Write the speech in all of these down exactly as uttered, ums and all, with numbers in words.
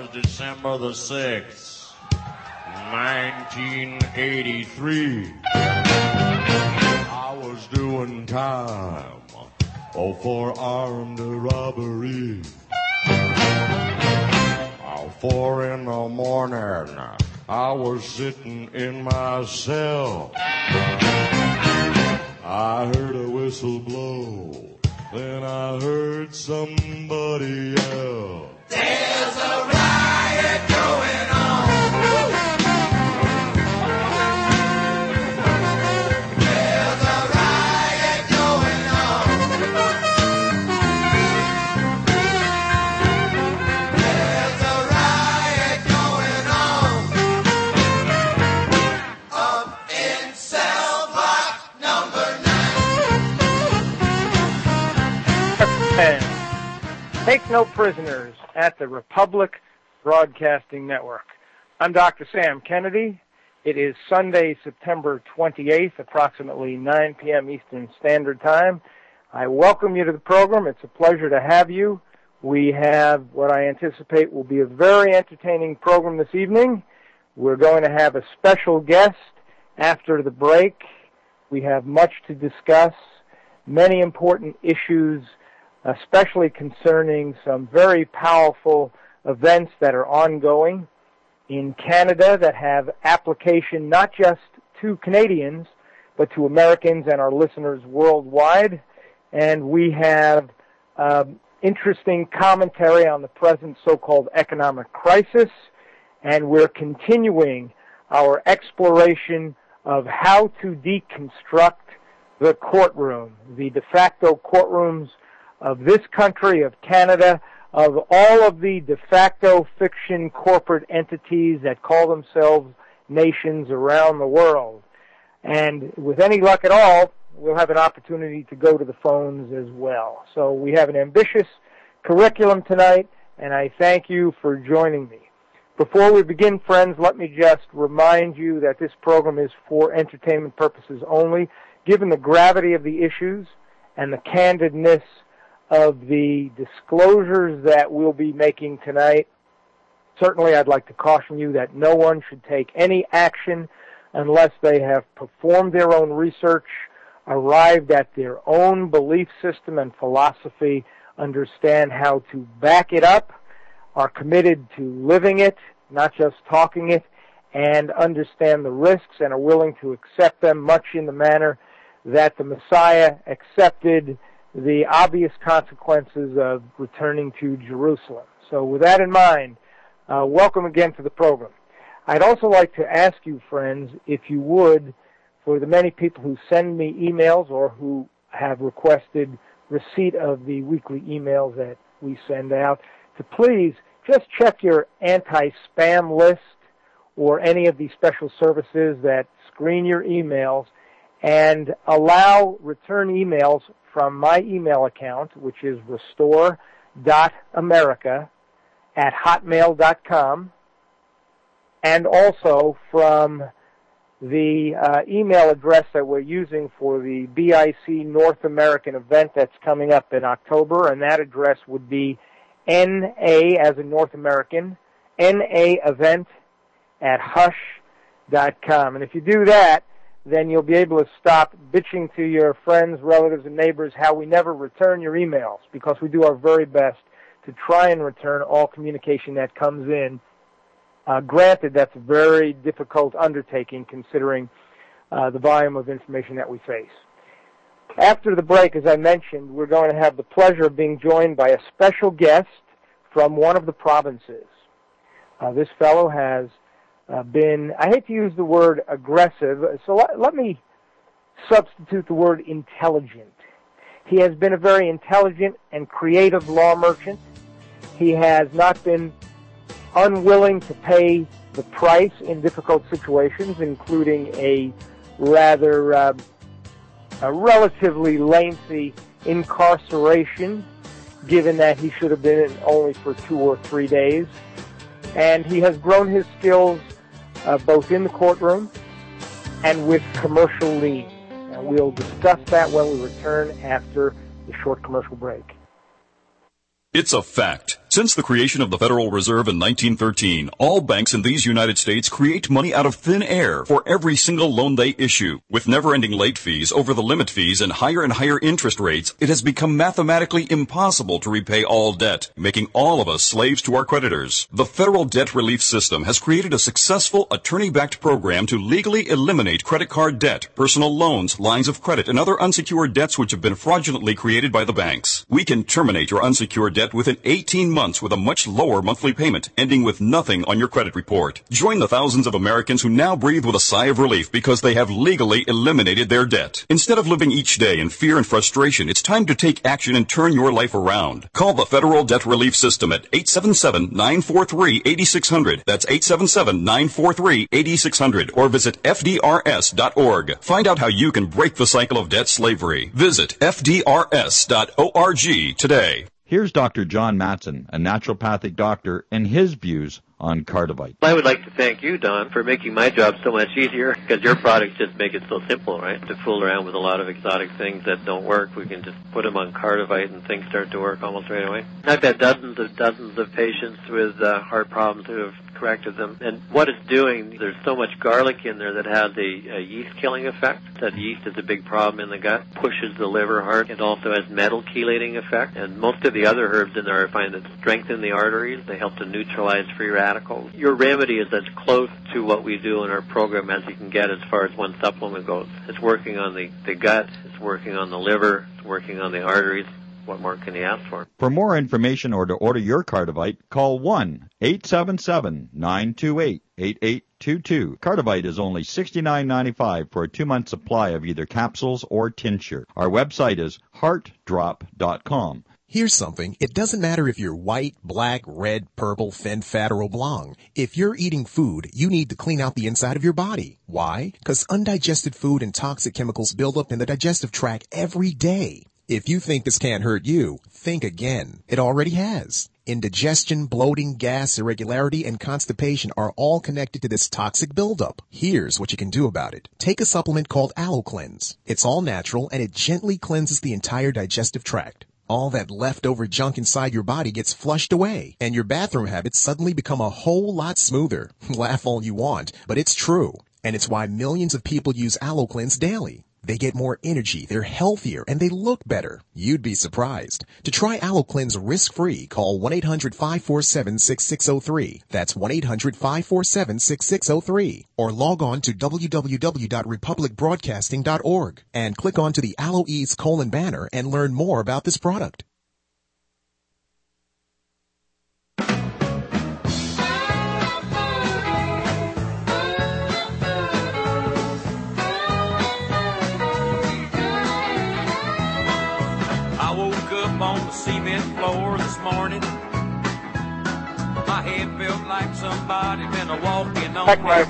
was December the sixth, nineteen eighty-three. I was doing time oh, for armed robbery. Oh, four in the morning, I was sitting in my cell. I heard a whistle blow, then I heard somebody yell. There's a riot going on. There's a riot going on. There's a riot going on. Up in cell block number nine. Take no prisoners at the Republic Broadcasting Network. I'm Doctor Sam Kennedy. It is Sunday, September twenty-eighth, approximately nine p.m. Eastern Standard Time. I welcome you to the program. It's a pleasure to have you. We have what I anticipate will be a very entertaining program this evening. We're going to have a special guest after the break. We have much to discuss, many important issues, especially concerning some very powerful events that are ongoing in Canada that have application not just to Canadians, but to Americans and our listeners worldwide. And we have um, interesting commentary on the present so-called economic crisis, and we're continuing our exploration of how to deconstruct the courtroom, the de facto courtrooms of this country, of Canada, of all of the de facto fiction corporate entities that call themselves nations around the world. And with any luck at all, we'll have an opportunity to go to the phones as well. So we have an ambitious curriculum tonight, and I thank you for joining me. Before we begin, friends, let me just remind you that this program is for entertainment purposes only. Given the gravity of the issues and the candidness of the disclosures that we'll be making tonight, certainly I'd like to caution you that no one should take any action unless they have performed their own research, arrived at their own belief system and philosophy, understand how to back it up, are committed to living it, not just talking it, and understand the risks and are willing to accept them, much in the manner that the Messiah accepted the obvious consequences of returning to Jerusalem. So with that in mind, uh, welcome again to the program. I'd also like to ask you, friends, if you would, for the many people who send me emails or who have requested receipt of the weekly emails that we send out, to please just check your anti-spam list or any of the special services that screen your emails and allow return emails from my email account, which is restore dot america at hotmail dot com, and also from the uh, email address that we're using for the B I C North American event that's coming up in October, and that address would be N A, as in North American, N A event at hush dot com. And if you do that, then you'll be able to stop bitching to your friends, relatives, and neighbors how we never return your emails, because we do our very best to try and return all communication that comes in. Uh, granted, that's a very difficult undertaking considering uh, the volume of information that we face. After the break, as I mentioned, we're going to have the pleasure of being joined by a special guest from one of the provinces. Uh, this fellow has Uh, been, I hate to use the word aggressive, so let, let me substitute the word intelligent. He has been a very intelligent and creative law merchant. He has not been unwilling to pay the price in difficult situations, including a rather uh, a relatively lengthy incarceration, given that he should have been in only for two or three days. And he has grown his skills Uh, both in the courtroom and with commercial liens. And we'll discuss that when we return after the short commercial break. It's a fact. Since the creation of the Federal Reserve in nineteen thirteen, all banks in these United States create money out of thin air for every single loan they issue. With never-ending late fees, over the limit fees, and higher and higher interest rates, it has become mathematically impossible to repay all debt, making all of us slaves to our creditors. The Federal Debt Relief System has created a successful attorney-backed program to legally eliminate credit card debt, personal loans, lines of credit, and other unsecured debts which have been fraudulently created by the banks. We can terminate your unsecured debt within eighteen months with a much lower monthly payment, ending with nothing on your credit report. Join the thousands of Americans who now breathe with a sigh of relief because they have legally eliminated their debt. Instead of living each day in fear and frustration, it's time to take action and turn your life around. Call the Federal Debt Relief System at eight seven seven, nine four three, eight six zero zero. That's eight seven seven, nine four three, eight six zero zero. Or visit F D R S dot org. Find out how you can break the cycle of debt slavery. Visit F D R S dot org today. Here's Doctor John Matson, a naturopathic doctor, and his views on Cardivite. I would like to thank you, Don, for making my job so much easier, because your products just make it so simple, right? To fool around with a lot of exotic things that don't work, we can just put them on Cardivite and things start to work almost right away. I've had dozens of dozens of patients with uh, heart problems who have corrected them. And what it's doing, there's so much garlic in there that has a, a yeast-killing effect. That yeast is a big problem in the gut, pushes the liver hard. It also has metal chelating effect. And most of the other herbs in there I find that strengthen the arteries. They help to neutralize free radicals. Your remedy is as close to what we do in our program as you can get as far as one supplement goes. It's working on the, the gut, it's working on the liver, it's working on the arteries. What more can you ask for? For more information or to order your Cardivite, call one eight seven seven, nine two eight, eight eight two two. Cardivite is only sixty-nine ninety-five for a two-month supply of either capsules or tincture. Our website is heart drop dot com. Here's something. It doesn't matter if you're white, black, red, purple, fen, fat, or oblong. If you're eating food, you need to clean out the inside of your body. Why? Because undigested food and toxic chemicals build up in the digestive tract every day. If you think this can't hurt you, think again. It already has. Indigestion, bloating, gas, irregularity, and constipation are all connected to this toxic buildup. Here's what you can do about it. Take a supplement called AlloCleanse. It's all natural, and it gently cleanses the entire digestive tract. All that leftover junk inside your body gets flushed away, and your bathroom habits suddenly become a whole lot smoother. Laugh all you want, but it's true. And it's why millions of people use AlloCleanse daily. They get more energy, they're healthier, and they look better. You'd be surprised. To try AlloCleanse risk-free, call one eight hundred, five four seven, six six zero three. That's one eight hundred, five four seven, six six zero three. Or log on to w w w dot republic broadcasting dot org and click onto the AlloEase colon banner and learn more about this product. On the cement floor this morning, my head felt like somebody been a walking on Back, Mike.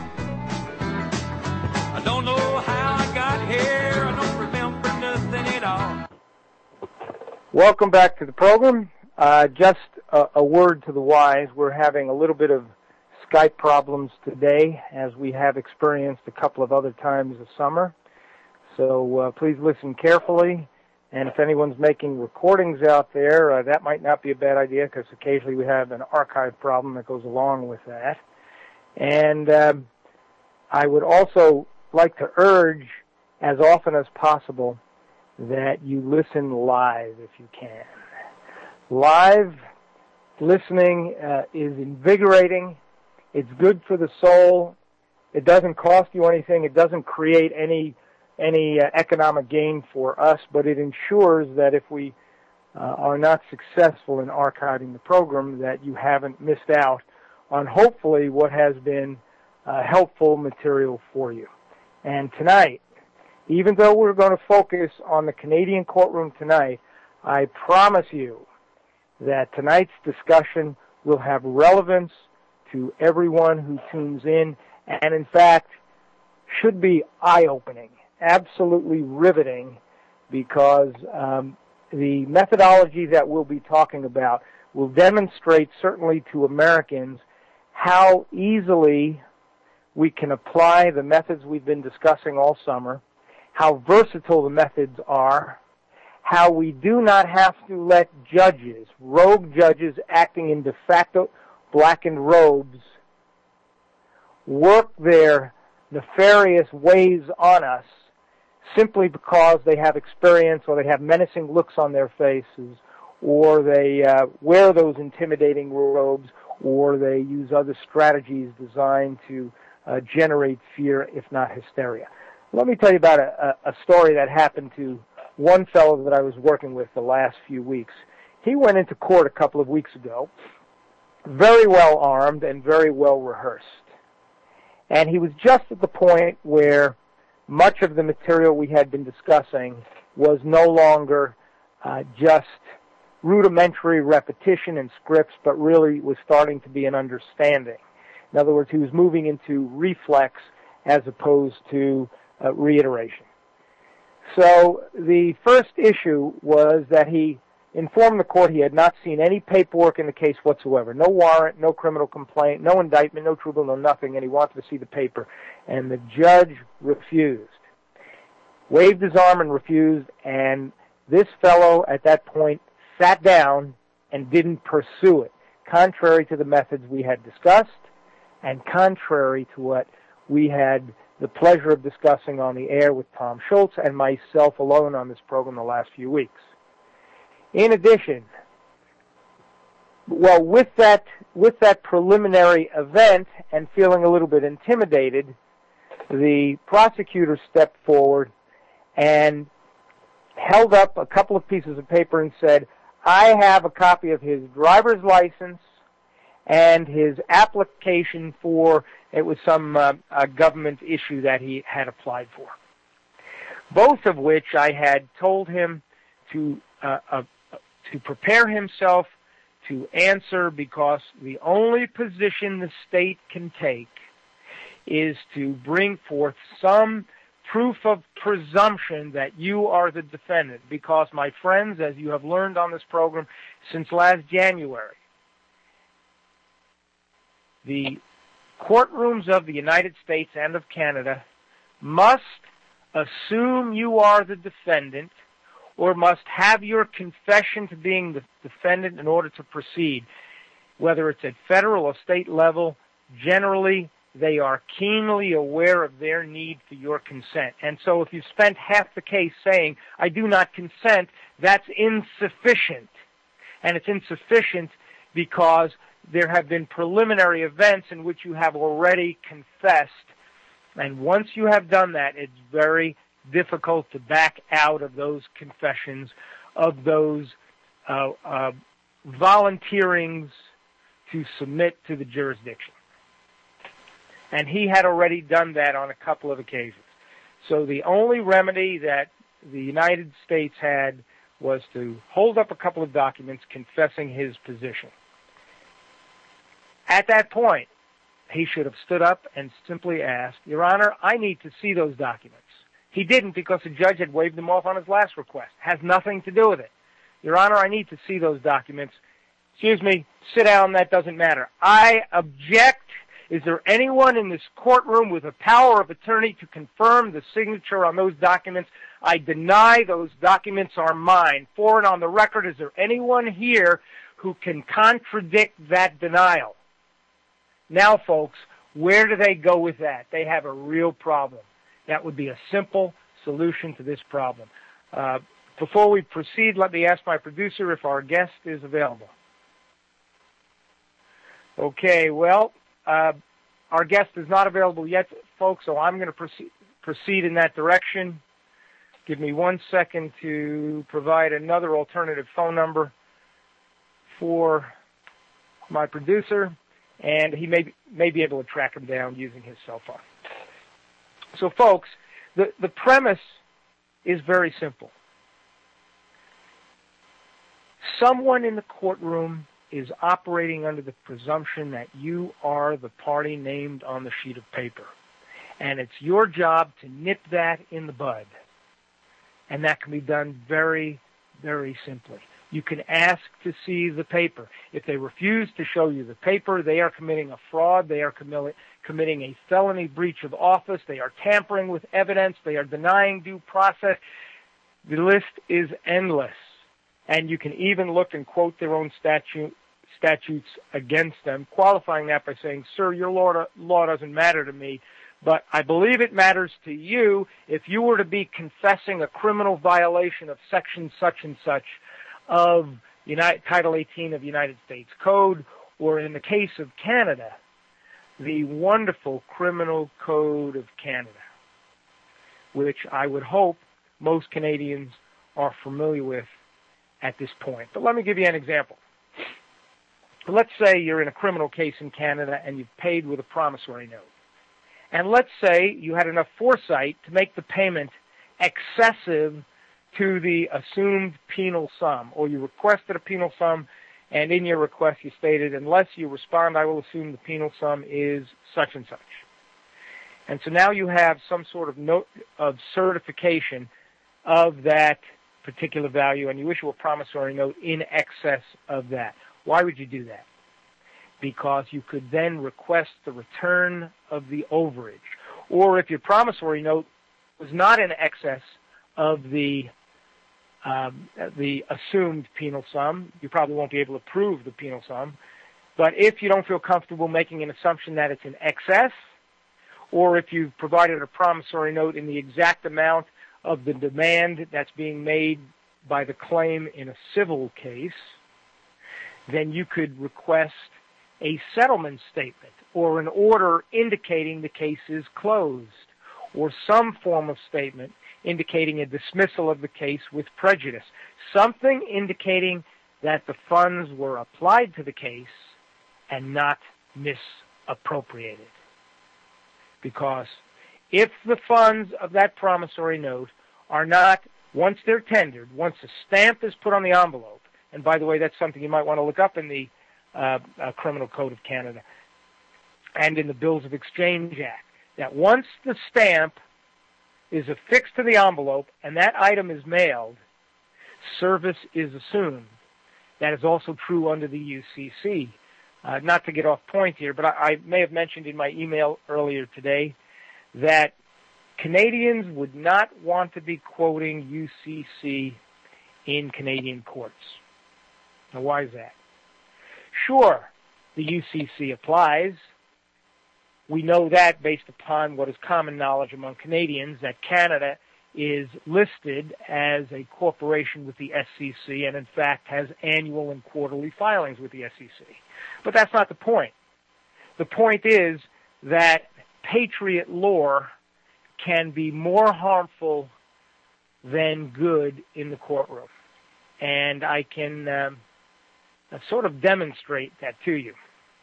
I don't know how I got here. I don't remember nothing at all. Welcome back to the program. Uh, just a, a word to the wise. We're having a little bit of Skype problems today, as we have experienced a couple of other times this summer. So uh, please listen carefully. And if anyone's making recordings out there, uh, that might not be a bad idea, because occasionally we have an archive problem that goes along with that. And uh, I would also like to urge, as often as possible, that you listen live if you can. Live listening uh, is invigorating. It's good for the soul. It doesn't cost you anything. It doesn't create any any uh, economic gain for us, but it ensures that if we uh, are not successful in archiving the program, that you haven't missed out on hopefully what has been uh, helpful material for you. And tonight, even though we're going to focus on the Canadian courtroom tonight, I promise you that tonight's discussion will have relevance to everyone who tunes in, and in fact should be eye-opening. Absolutely riveting, because um, the methodology that we'll be talking about will demonstrate, certainly to Americans, how easily we can apply the methods we've been discussing all summer, how versatile the methods are, how we do not have to let judges, rogue judges acting in de facto blackened robes, work their nefarious ways on us simply because they have experience or they have menacing looks on their faces, or they uh, wear those intimidating robes, or they use other strategies designed to uh, generate fear, if not hysteria. Let me tell you about a, a story that happened to one fellow that I was working with the last few weeks. He went into court a couple of weeks ago, very well armed and very well rehearsed. And he was just at the point where much of the material we had been discussing was no longer uh, just rudimentary repetition and scripts, but really was starting to be an understanding. In other words, he was moving into reflex as opposed to uh, reiteration. So the first issue was that he informed the court he had not seen any paperwork in the case whatsoever. No warrant, no criminal complaint, no indictment, no tribunal, no nothing, and he wanted to see the paper. And the judge refused. Waved his arm and refused, and this fellow at that point sat down and didn't pursue it, contrary to the methods we had discussed and contrary to what we had the pleasure of discussing on the air with Tom Schultz and myself alone on this program the last few weeks. In addition, well, with that, with that preliminary event and feeling a little bit intimidated, the prosecutor stepped forward and held up a couple of pieces of paper and said, I have a copy of his driver's license and his application for, it was some uh, a government issue that he had applied for. Both of which I had told him to uh, uh, to prepare himself to answer, because the only position the state can take is to bring forth some proof of presumption that you are the defendant. Because, my friends, as you have learned on this program since last January, the courtrooms of the United States and of Canada must assume you are the defendant or must have your confession to being the defendant in order to proceed. Whether it's at federal or state level, generally they are keenly aware of their need for your consent. And so if you spent half the case saying, I do not consent, that's insufficient. And it's insufficient because there have been preliminary events in which you have already confessed. And once you have done that, it's very difficult to back out of those confessions, of those uh, uh, volunteerings to submit to the jurisdiction. And he had already done that on a couple of occasions. So the only remedy that the United States had was to hold up a couple of documents confessing his position. At that point, he should have stood up and simply asked, Your Honor, I need to see those documents. He didn't, because the judge had waved them off on his last request. Has nothing to do with it. Your Honor, I need to see those documents. Excuse me, sit down, that doesn't matter. I object. Is there anyone in this courtroom with a power of attorney to confirm the signature on those documents? I deny those documents are mine. For and on the record, is there anyone here who can contradict that denial? Now, folks, where do they go with that? They have a real problem. That would be a simple solution to this problem. Uh, before we proceed, let me ask my producer if our guest is available. Okay, well, uh, our guest is not available yet, folks, so I'm going to proceed, proceed in that direction. Give me one second to provide another alternative phone number for my producer, and he may, may be able to track him down using his cell phone. So, folks, the, the premise is very simple. Someone in the courtroom is operating under the presumption that you are the party named on the sheet of paper. And it's your job to nip that in the bud. And that can be done very, very simply. You can ask to see the paper. If they refuse to show you the paper, they are committing a fraud. They are commi- committing a felony breach of office. They are tampering with evidence. They are denying due process. The list is endless, and you can even look and quote their own statute, statutes against them, qualifying that by saying, sir, your law, law doesn't matter to me, but I believe it matters to you if you were to be confessing a criminal violation of section such and such of United, Title eighteen of United States Code, or in the case of Canada, the wonderful Criminal Code of Canada, which I would hope most Canadians are familiar with at this point. But let me give you an example. Let's say you're in a criminal case in Canada and you've paid with a promissory note. And let's say you had enough foresight to make the payment excessive to the assumed penal sum, or you requested a penal sum, and in your request you stated, unless you respond, I will assume the penal sum is such and such. And so now you have some sort of note of certification of that particular value, and you issue a promissory note in excess of that. Why would you do that? Because you could then request the return of the overage. Or if your promissory note was not in excess of the um, the assumed penal sum, you probably won't be able to prove the penal sum. But if you don't feel comfortable making an assumption that it's in excess, or if you've provided a promissory note in the exact amount of the demand that's being made by the claim in a civil case, then you could request a settlement statement or an order indicating the case is closed, or some form of statement indicating a dismissal of the case with prejudice, something indicating that the funds were applied to the case and not misappropriated. Because if the funds of that promissory note are not, once they're tendered, once a stamp is put on the envelope, and by the way, that's something you might want to look up in the uh, uh, Criminal Code of Canada and in the Bills of Exchange Act, that once the stamp is affixed to the envelope and that item is mailed, service is assumed. That is also true under the U C C. Uh, not to get off point here, but I, I may have mentioned in my email earlier today that Canadians would not want to be quoting U C C in Canadian courts. Now, why is that? Sure, the U C C applies. We know that based upon what is common knowledge among Canadians, that Canada is listed as a corporation with the S E C and, in fact, has annual and quarterly filings with the S E C. But that's not the point. The point is that patriot lore can be more harmful than good in the courtroom. And I can um, sort of demonstrate that to you.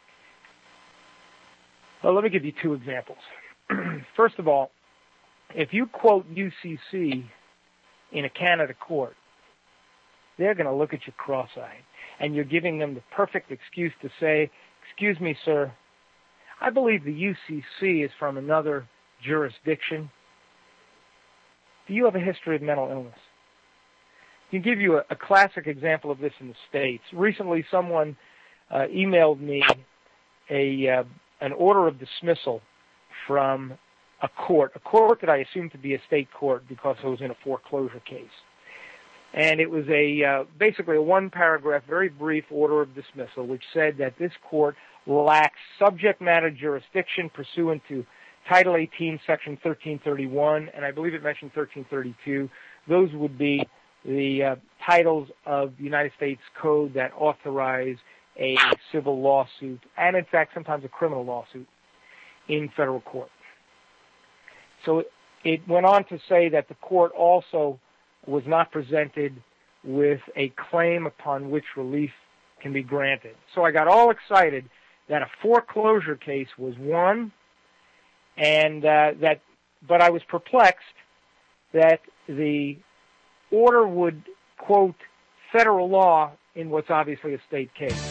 Well, let me give you two examples. First of all, if you quote U C C in a Canada court, they're going to look at you cross-eyed, and you're giving them the perfect excuse to say, excuse me, sir, I believe the U C C is from another jurisdiction. Do you have a history of mental illness? I can give you a, a classic example of this in the States. Recently, someone uh, emailed me a uh, an order of dismissal from a court, a court that I assumed to be a state court because it was in a foreclosure case. And it was a uh, basically a one-paragraph, very brief order of dismissal, which said that this court lacks subject matter jurisdiction pursuant to Title eighteen, Section thirteen thirty-one, and I believe it mentioned thirteen thirty-two. Those would be the uh, titles of the United States Code that authorize a civil lawsuit, and in fact sometimes a criminal lawsuit, in federal court. So it went on to say that the court also was not presented with a claim upon which relief can be granted. So I got all excited that a foreclosure case was won, and uh, that, but I was perplexed that the order would quote federal law in what's obviously a state case.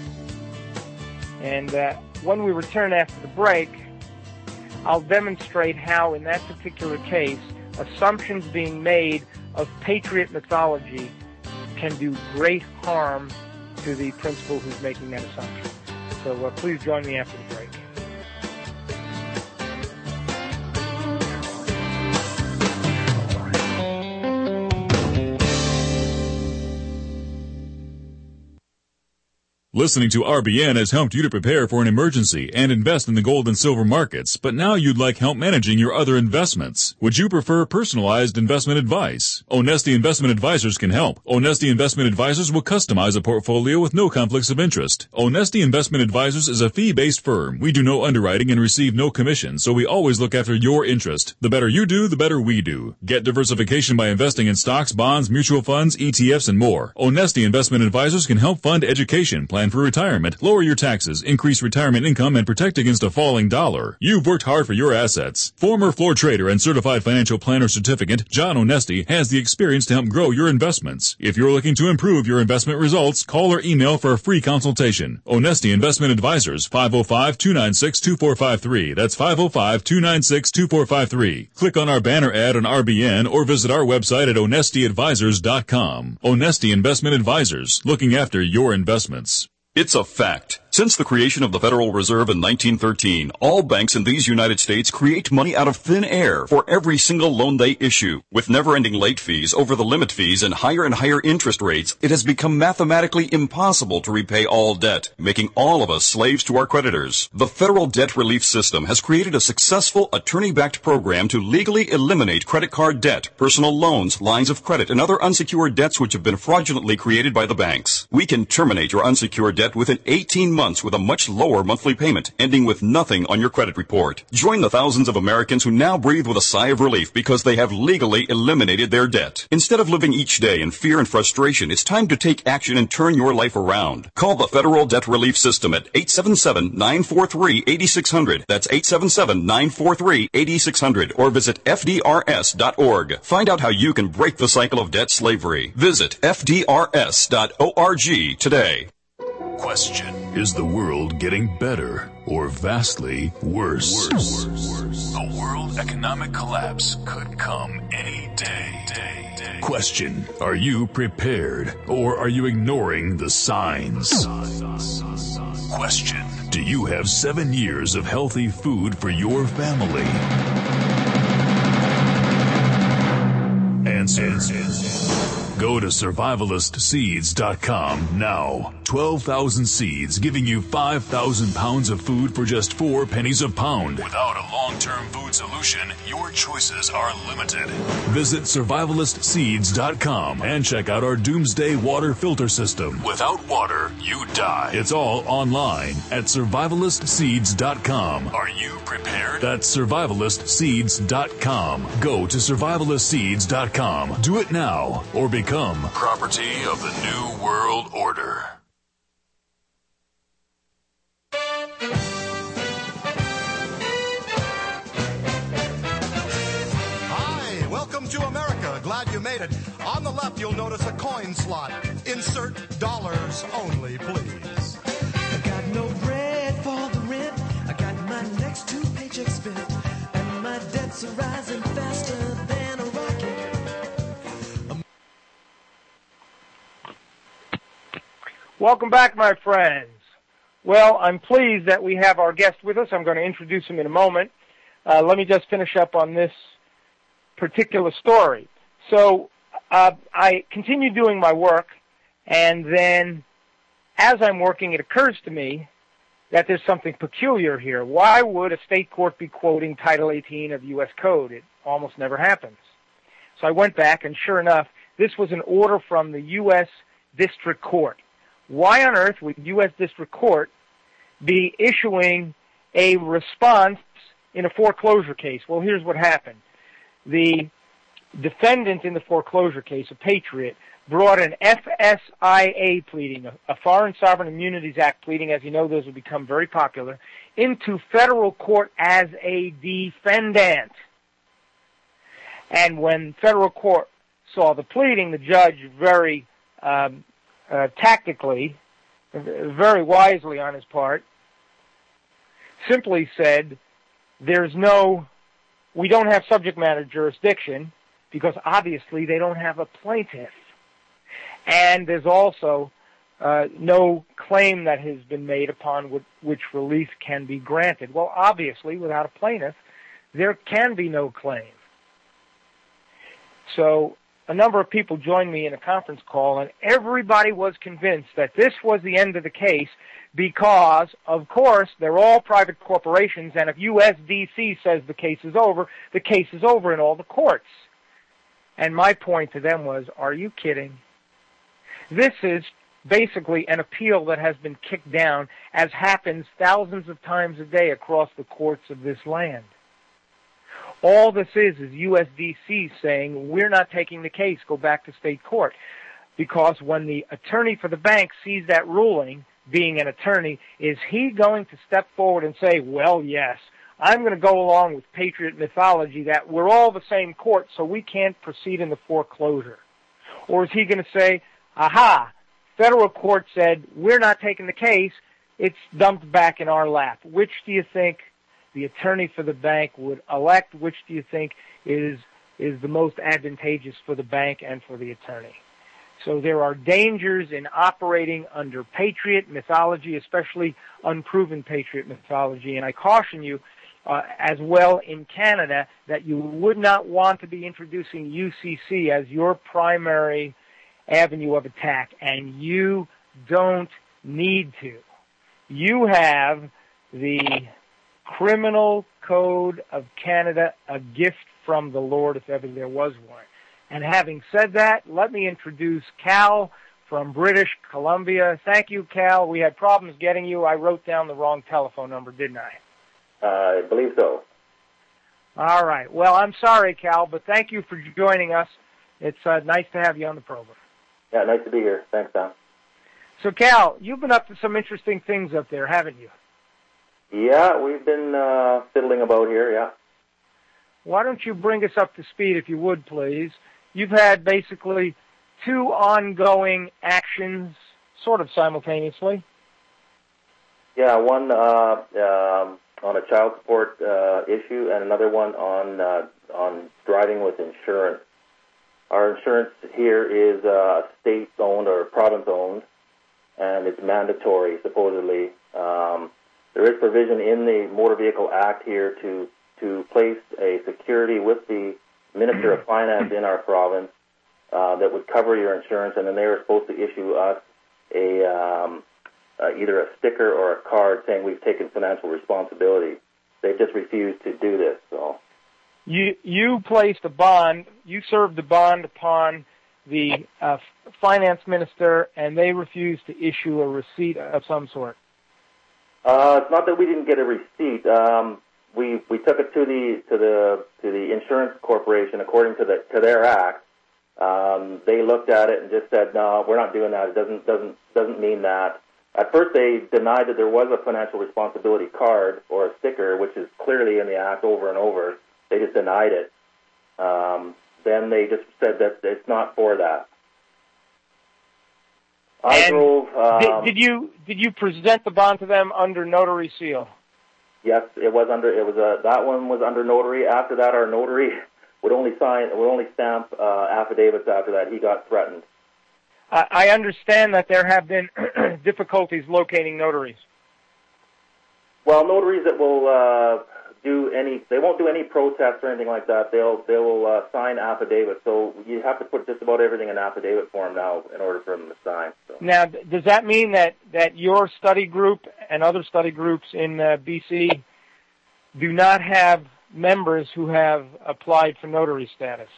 And uh, when we return after the break, I'll demonstrate how, in that particular case, assumptions being made of patriot mythology can do great harm to the principal who's making that assumption. So uh, please join me after the break. Listening to R B N has helped you to prepare for an emergency and invest in the gold and silver markets, but now you'd like help managing your other investments. Would you prefer personalized investment advice? Onesti Investment Advisors can help. Onesti Investment Advisors will customize a portfolio with no conflicts of interest. Onesti Investment Advisors is a fee-based firm. We do no underwriting and receive no commission, so we always look after your interest. The better you do, the better we do. Get diversification by investing in stocks, bonds, mutual funds, E T Fs, and more. Onesti Investment Advisors can help fund education, plan for retirement, lower your taxes, increase retirement income, and protect against a falling dollar. You've worked hard for your assets. Former floor trader and certified financial planner certificate, John Onesti, has the experience to help grow your investments. If you're looking to improve your investment results, call or email for a free consultation. Onesti Investment Advisors, five oh five, two nine six, two four five three. That's five oh five, two nine six, two four five three. Click on our banner ad on R B N or visit our website at onesti advisors dot com. Onesti Investment Advisors, looking after your investments. It's a fact. Since the creation of the Federal Reserve in nineteen thirteen, all banks in these United States create money out of thin air for every single loan they issue. With never-ending late fees, over-the-limit fees, and higher and higher interest rates, it has become mathematically impossible to repay all debt, making all of us slaves to our creditors. The Federal Debt Relief System has created a successful attorney-backed program to legally eliminate credit card debt, personal loans, lines of credit, and other unsecured debts which have been fraudulently created by the banks. We can terminate your unsecured debt within eighteen months with a much lower monthly payment, ending with nothing on your credit report. Join the thousands of Americans who now breathe with a sigh of relief because they have legally eliminated their debt. Instead of living each day in fear and frustration, it's time to take action and turn your life around. Call the Federal Debt Relief System at eight seven seven, nine four three, eight six zero zero. That's eight seven seven, nine four three, eight six zero zero. Or visit F D R S dot org. Find out how you can break the cycle of debt slavery. Visit F D R S dot org today. Question: is the world getting better or vastly worse? Worse. Worse. A world economic collapse could come any day. day, day. Question: are you prepared or are you ignoring the signs? Question: do you have seven years of healthy food for your family? Answer. Answer. Go to survivalist seeds dot com now. twelve thousand seeds giving you five thousand pounds of food for just four pennies a pound. Without a long-term food solution, your choices are limited. Visit survivalist seeds dot com and check out our Doomsday Water Filter System. Without water, you die. It's all online at survivalist seeds dot com. Are you prepared? That's survivalist seeds dot com. Go to survivalist seeds dot com. Do it now or become property of the New World Order. Hi, welcome to America. Glad you made it. On the left, you'll notice a coin slot. Insert dollars only, please. I got no bread for the rent. I got my next two paychecks spent. And my debts are rising faster than a rocket. Welcome back, my friends. Well, I'm pleased that we have our guest with us. I'm going to introduce him in a moment. Uh, let me just finish up on this particular story. So uh, I continue doing my work, and then as I'm working, it occurs to me that there's something peculiar here. Why would a state court be quoting Title eighteen of U S Code? It almost never happens. So I went back, and sure enough, this was an order from the U S District Court. Why on earth would U S District Court be issuing a response in a foreclosure case? Well, here's what happened. The defendant in the foreclosure case, a patriot, brought an F S I A pleading, a Foreign Sovereign Immunities Act pleading, as you know, those have become very popular, into federal court as a defendant. And when federal court saw the pleading, the judge very um, Uh, tactically, very wisely on his part, simply said, there's no, we don't have subject matter jurisdiction because obviously they don't have a plaintiff. And there's also uh, no claim that has been made upon which, which relief can be granted. Well, obviously, without a plaintiff, there can be no claim. So a number of people joined me in a conference call, and everybody was convinced that this was the end of the case because, of course, they're all private corporations, and if U S D C says the case is over, the case is over in all the courts. And my point to them was, are you kidding? This is basically an appeal that has been kicked down, as happens thousands of times a day across the courts of this land. All this is is U S D C saying, we're not taking the case, go back to state court. Because when the attorney for the bank sees that ruling, being an attorney, is he going to step forward and say, well, yes, I'm going to go along with Patriot mythology that we're all the same court, so we can't proceed in the foreclosure? Or is he going to say, aha, federal court said, we're not taking the case, it's dumped back in our lap? Which do you think the attorney for the bank would elect? Which do you think is is the most advantageous for the bank and for the attorney? So there are dangers in operating under Patriot mythology, especially unproven Patriot mythology. And I caution you uh, as well in Canada that you would not want to be introducing U C C as your primary avenue of attack, and you don't need to. You have the Criminal Code of Canada, a gift from the Lord, if ever there was one. And having said that, let me introduce Cal from British Columbia. Thank you, Cal. We had problems getting you. I wrote down the wrong telephone number, didn't I? Uh, I believe so. All right. Well, I'm sorry, Cal, but thank you for joining us. It's uh, nice to have you on the program. Yeah, nice to be here. Thanks, Tom. So, Cal, you've been up to some interesting things up there, haven't you? Yeah, we've been uh, fiddling about here, yeah. Why don't you bring us up to speed, if you would, please? You've had basically two ongoing actions, sort of simultaneously. Yeah, one uh, um, on a child support uh, issue, and another one on uh, on driving with insurance. Our insurance here is uh, state-owned or province-owned, and it's mandatory, supposedly. Um, there is provision in the Motor Vehicle Act here to to place a security with the Minister of Finance in our province uh, that would cover your insurance, and then they were supposed to issue us a um, uh, either a sticker or a card saying we've taken financial responsibility. They've just refused to do this. So you you placed a bond, you served a bond upon the uh, finance minister, and they refused to issue a receipt of some sort. Uh, it's not that we didn't get a receipt. Um, we we took it to the to the to the insurance corporation according to the to their act. Um, they looked at it and just said, "No, we're not doing that. It doesn't doesn't doesn't mean that." At first, they denied that there was a financial responsibility card or a sticker, which is clearly in the act over and over. They just denied it. Um, then they just said that it's not for that. I and drove. Um, did, did you did you present the bond to them under notary seal? Yes, it was under. It was a that one was under notary. After that, our notary would only sign would only stamp uh, affidavits. After that, he got threatened. I, I understand that there have been difficulties locating notaries. Well, notaries that will uh, do any, they won't do any protests or anything like that. They'll they will uh, sign affidavits. So you have to put just about everything in affidavit form now in order for them to sign. So. Now, does that mean that, that your study group and other study groups in uh, B C do not have members who have applied for notary status?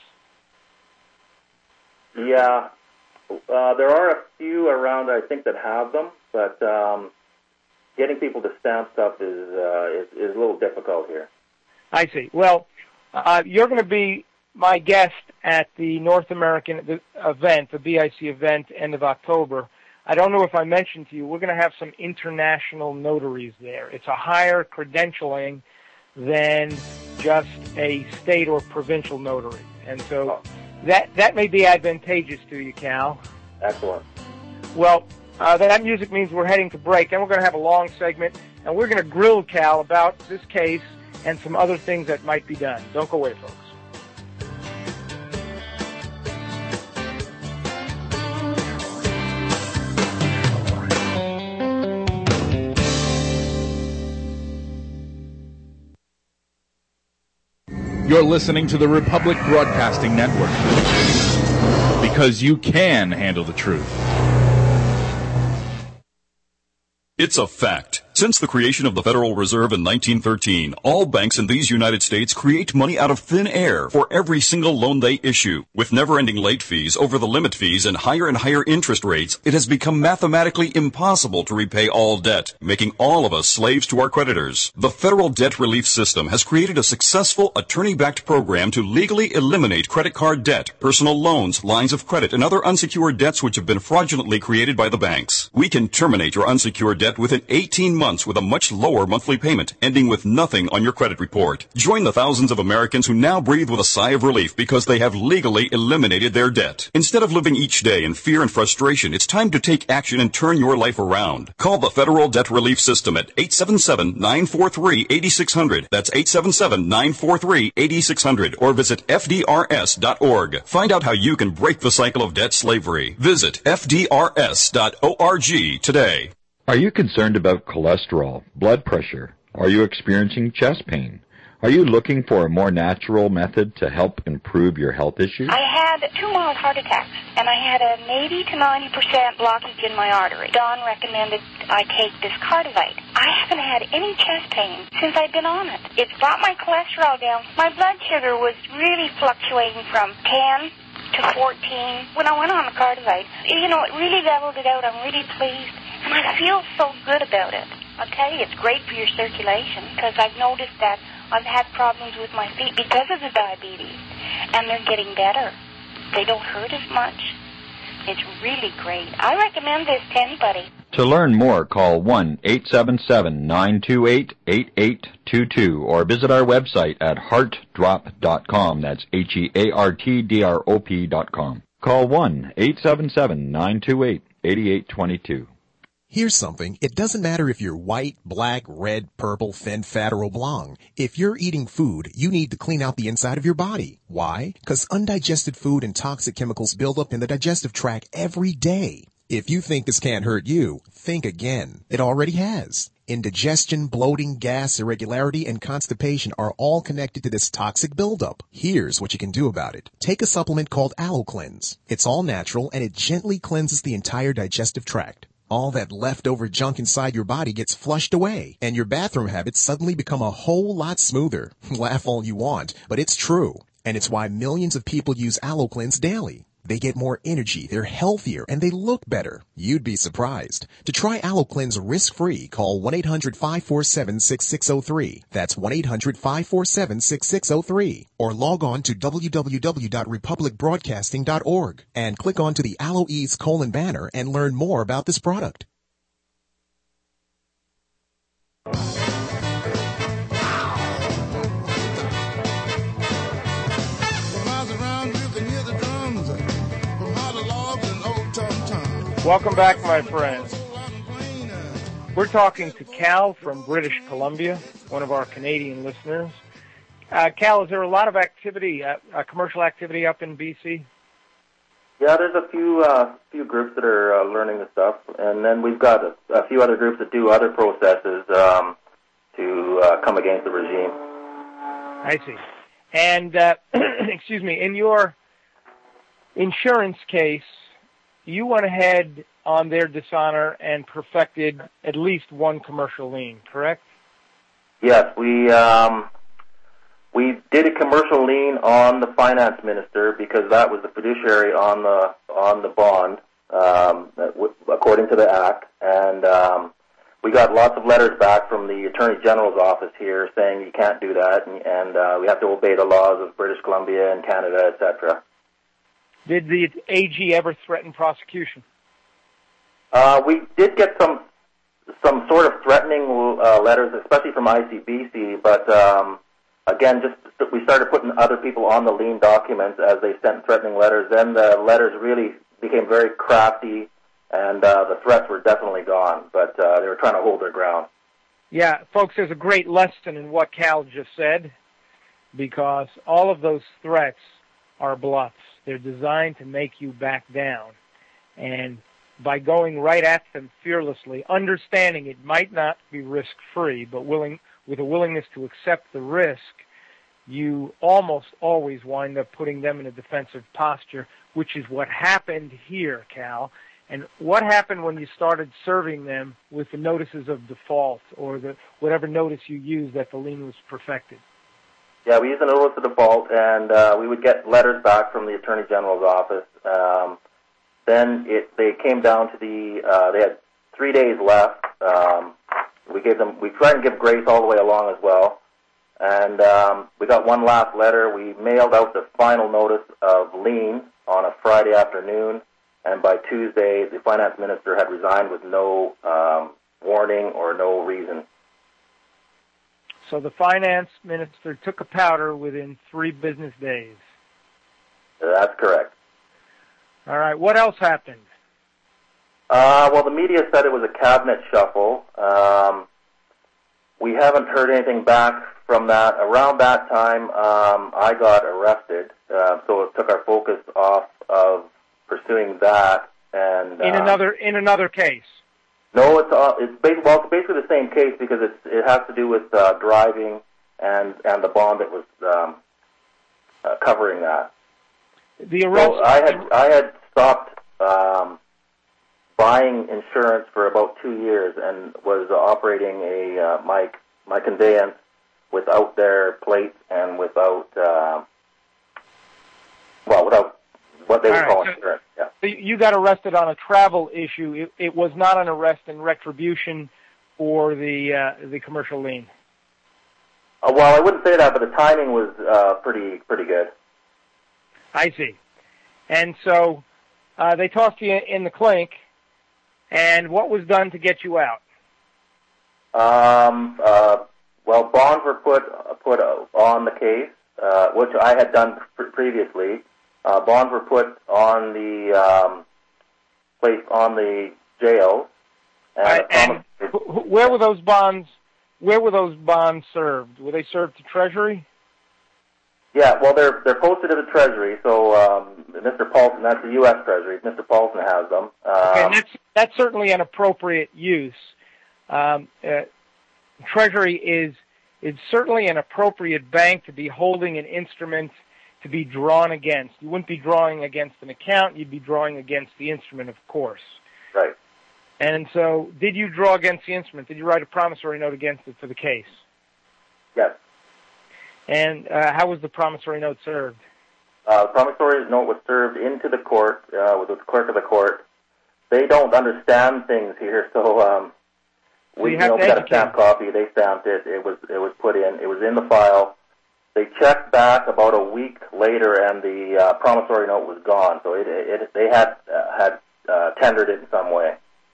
Yeah, uh, there are a few around, I think, that have them, but um, getting people to stamp stuff is, uh, is is a little difficult here. I see. Well, uh, you're going to be my guest at the North American event, the B I C event, end of October. I don't know if I mentioned to you, we're going to have some international notaries there. It's a higher credentialing than just a state or provincial notary. And so that that may be advantageous to you, Cal. Excellent. Well, uh, that music means we're heading to break. Then we're going to have a long segment, and we're going to grill Cal about this case and some other things that might be done. Don't go away, folks. You're listening to the Republic Broadcasting Network. because you can handle the truth. It's a fact. Since the creation of the Federal Reserve in nineteen thirteen, all banks in these United States create money out of thin air for every single loan they issue. With never-ending late fees, over-the-limit fees, and higher and higher interest rates, it has become mathematically impossible to repay all debt, making all of us slaves to our creditors. The Federal Debt Relief System has created a successful attorney-backed program to legally eliminate credit card debt, personal loans, lines of credit, and other unsecured debts which have been fraudulently created by the banks. We can terminate your unsecured debt within eighteen months with a much lower monthly payment, ending with nothing on your credit report. Join the thousands of Americans who now breathe with a sigh of relief because they have legally eliminated their debt. Instead of living each day in fear and frustration, it's time to take action and turn your life around. Call the Federal Debt Relief System at eight seven seven, nine four three, eight six zero zero. That's eight seven seven, nine four three, eight six zero zero. Or visit F D R S dot org. Find out how you can break the cycle of debt slavery. Visit F D R S dot org today. Are you concerned about cholesterol, blood pressure? Are you experiencing chest pain? Are you looking for a more natural method to help improve your health issues? I had two mild heart attacks, and I had an eighty to ninety percent blockage in my artery. Don recommended I take this Cardivite. I haven't had any chest pain since I've been on it. It's brought my cholesterol down. My blood sugar was really fluctuating from ten to fourteen. When I went on the Cardivite, you know, it really leveled it out. I'm really pleased. And I feel so good about it. I'll tell you, it's great for your circulation because I've noticed that I've had problems with my feet because of the diabetes, and they're getting better. They don't hurt as much. It's really great. I recommend this to anybody. To learn more, call one eight seven seven, nine two eight, eight eight two two or visit our website at heart drop dot com. That's H E A R T D R O P dot com. Call one eight seven seven, nine two eight, eight eight two two. Here's something. It doesn't matter if you're white, black, red, purple, thin, fat, or oblong. If you're eating food, you need to clean out the inside of your body. Why? Because undigested food and toxic chemicals build up in the digestive tract every day. If you think this can't hurt you, think again. It already has. Indigestion, bloating, gas, irregularity, and constipation are all connected to this toxic buildup. Here's what you can do about it. Take a supplement called AlloCleanse. It's all natural, and it gently cleanses the entire digestive tract. All that leftover junk inside your body gets flushed away, and your bathroom habits suddenly become a whole lot smoother. Laugh all you want, but it's true. And it's why millions of people use AlloCleanse daily. They get more energy, they're healthier, and they look better. You'd be surprised. To try AlloCleanse risk-free, call one eight hundred, five four seven, six six zero three. That's one eight hundred, five four seven, six six zero three. Or log on to w w w dot republic broadcasting dot org and click onto the AlloEase colon banner and learn more about this product. Welcome back, my friends. We're talking to Cal from British Columbia, one of our Canadian listeners. Uh, Cal, is there a lot of activity, uh, uh, commercial activity up in B C? Yeah, there's a few uh, few groups that are uh, learning the stuff, and then we've got a, a few other groups that do other processes um, to uh, come against the regime. I see. And, uh, excuse me, in your insurance case, you went ahead on their dishonor and perfected at least one commercial lien, correct? Yes, we um, we did a commercial lien on the finance minister because that was the fiduciary on the on the bond, um, according to the act, and um, we got lots of letters back from the Attorney General's office here saying you can't do that, and, and uh, we have to obey the laws of British Columbia and Canada, et cetera. Did the A G ever threaten prosecution? Uh, we did get some some sort of threatening uh, letters, especially from I C B C, but um, again, just we started putting other people on the lien documents as they sent threatening letters. Then the letters really became very crafty, and uh, the threats were definitely gone, but uh, they were trying to hold their ground. Yeah, folks, there's a great lesson in what Cal just said, because all of those threats are bluffs. They're designed to make you back down. And by going right at them fearlessly, understanding it might not be risk-free, but willing with a willingness to accept the risk, you almost always wind up putting them in a defensive posture, which is what happened here, Cal. And what happened when you started serving them with the notices of default or the whatever notice you used that the lien was perfected? Yeah, we used a notice of default, and uh, we would get letters back from the Attorney General's office. Um, then it, they came down to the, uh, they had three days left. Um, we gave them, we tried to give grace all the way along as well. And um, we got one last letter. We mailed out the final notice of lien on a Friday afternoon, and by Tuesday, the finance minister had resigned with no um, warning or no reason. So the finance minister took a powder within three business days. That's correct. All right. What else happened? Uh, well, the media said it was a cabinet shuffle. Um, we haven't heard anything back from that. Around that time, um, I got arrested, uh, so it took our focus off of pursuing that. And uh, in another in another case. No, it's uh, it's basically, well, it's basically the same case because it's it has to do with uh, driving and and the bond that was um, uh, covering that. The arrest. So I had I had stopped um, buying insurance for about two years and was operating a uh, my my conveyance without their plates and without uh, well without what they would call insurance. Yeah. So you got arrested on a travel issue. It, it was not an arrest in retribution for the uh, the commercial lien. Uh, well, I wouldn't say that, but the timing was uh, pretty pretty good. I see. And so uh, they tossed you in the clink, and what was done to get you out? Um, uh, well, bonds were put put on the case, uh, which I had done pr- previously. Uh, bonds were put on the um, place on the jail. And, uh, and wh- where were those bonds? Where were those bonds served? Were they served to Treasury? Yeah, well, they're they're posted to the Treasury. So um, Mister Paulson, that's the U S Treasury. Mister Paulson has them. Um, okay, and that's that's certainly an appropriate use. Um, uh, Treasury is is certainly an appropriate bank to be holding an instrument to be drawn against. You wouldn't be drawing against an account, you'd be drawing against the instrument, of course. Right. And so, did you draw against the instrument? Did you write a promissory note against it for the case? Yes. And uh, how was the promissory note served? Uh, the promissory note was served into the court uh, with the clerk of the court. They don't understand things here, so um, so we, you you know, we got a educate. stamped copy. They stamped it. It was it was put in. It was in the file. They checked back about a week later, and the uh, promissory note was gone. So it, it, they had uh, had uh, tendered it in some way.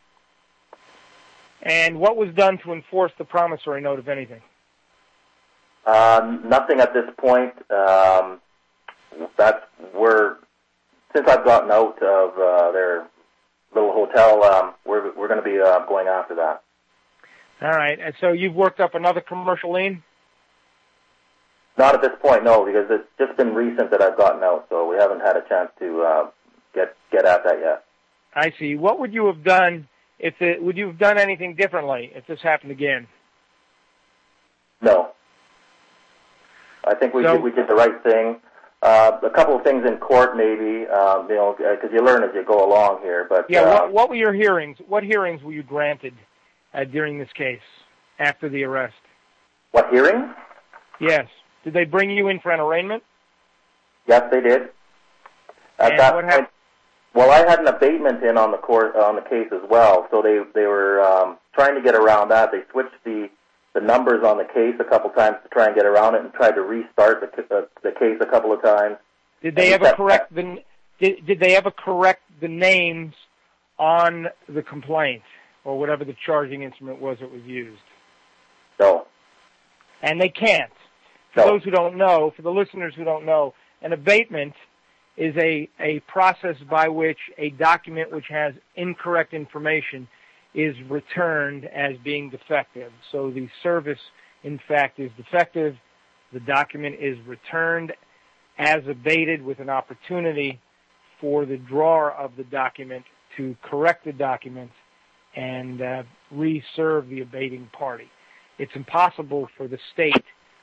And what was done to enforce the promissory note, if anything? Um, nothing at this point. Um, that's where, since I've gotten out of uh, their little hotel, um, we're we're going to be uh, going after that. All right. And so you've worked up another commercial lien? Not at this point, no, because it's just been recent that I've gotten out, so we haven't had a chance to uh, get get at that yet. I see. What would you have done if it, would you have done anything differently if this happened again? No. I think we so, did, we did the right thing. Uh, a couple of things in court, maybe, um, you know, because you learn as you go along here. But yeah, uh, what, what were your hearings? What hearings were you granted uh, during this case after the arrest? What hearings? Yes. Did they bring you in for an arraignment? Yes, they did. At and that what point, happened? well, I had an abatement in on the court on the case as well, so they they were um, trying to get around that. They switched the the numbers on the case a couple times to try and get around it, and tried to restart the uh, the case a couple of times. Did they ever correct the did, did they ever correct the names on the complaint or whatever the charging instrument was that was used? No. And they can't. For no. those who don't know, for the listeners who don't know, an abatement is a, a process by which a document which has incorrect information is returned as being defective. So the service, in fact, is defective. The document is returned as abated with an opportunity for the drawer of the document to correct the document and uh, re-serve the abating party. It's impossible for the state